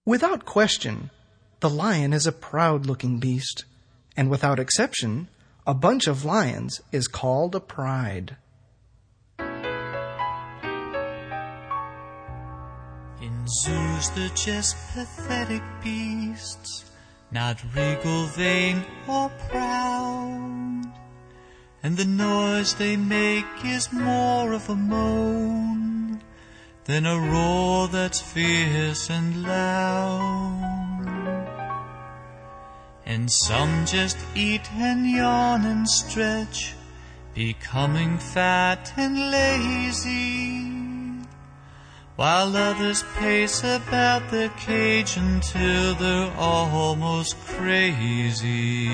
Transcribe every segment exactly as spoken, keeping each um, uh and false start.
Without question, the lion is a proud-looking beast, and without exception, a bunch of lions is called a pride. In zoos they're just pathetic beasts, not regal, vain, or proud. And the noise they make is more of a moan than a roar that's fierce and loud. And some just eat and yawn and stretch, becoming fat and lazy, while others pace about their cage until they're almost crazy.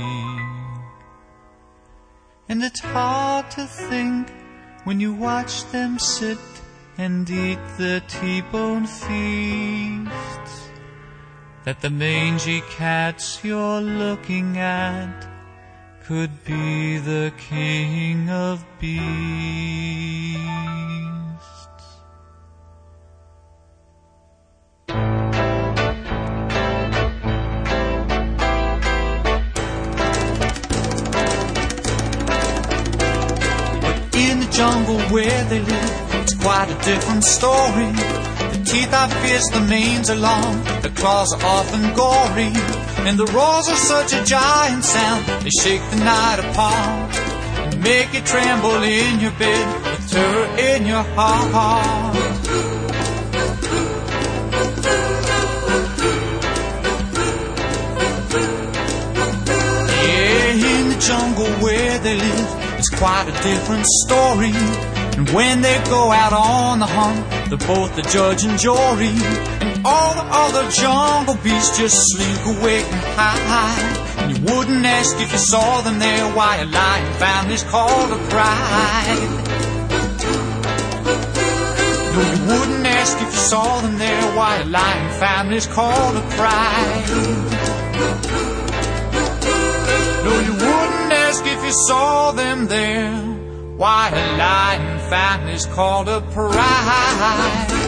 And it's hard to think when you watch them sit and eat the T-bone feasts that the mangy cats you're looking at could be the king of beasts. Jungle where they live, it's quite a different story. The teeth are fierce, the manes are long, the claws are often gory, and the roars are such a giant sound, they shake the night apart and make you tremble in your bed with terror in your heart. Yeah, in the jungle where they live, it's quite a different story. And when they go out on the hunt, they're both the judge and jury. And all the other jungle beasts just slink away and hide. And you wouldn't ask if you saw them there why a lion family's called a pride. No, you wouldn't ask if you saw them there why a lion family's called a pride. No, you wouldn't ask if you saw them there why a lion family's called a pride.